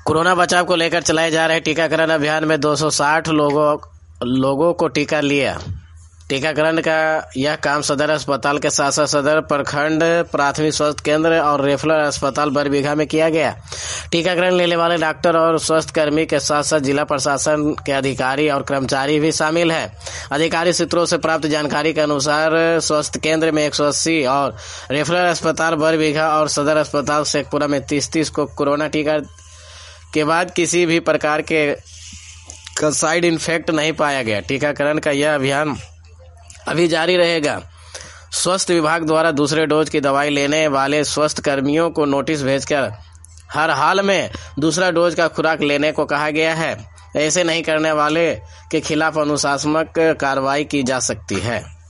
Corona बचाव को लेकर चलाए जा रहे टीकाकरण अभियान में 260 लोगों को टीका लिया। टीकाकरण का यह काम सदर अस्पताल के साथ साथ सदर प्रखंड प्राथमिक स्वास्थ्य केंद्र और रेफरल अस्पताल बरबीघा में किया गया। टीकाकरण लेने वाले डॉक्टर और स्वास्थ्य कर्मी के साथ साथ जिला प्रशासन के अधिकारी और कर्मचारी भी शामिल है। अधिकारी सूत्रों से प्राप्त जानकारी के अनुसार स्वास्थ्य केंद्र में 180 और रेफरल अस्पताल बरबीघा और सदर अस्पताल शेखपुरा में 30-30 को कोरोना टीका के बाद किसी भी प्रकार का साइड इफेक्ट नहीं पाया गया। टीकाकरण का यह अभियान अभी जारी रहेगा। स्वास्थ्य विभाग द्वारा दूसरे डोज की दवाई लेने वाले स्वास्थ्य कर्मियों को नोटिस भेजकर हर हाल में दूसरा डोज का खुराक लेने को कहा गया है। ऐसे नहीं करने वाले के खिलाफ अनुशासनात्मक कार्रवाई की जा सकती है।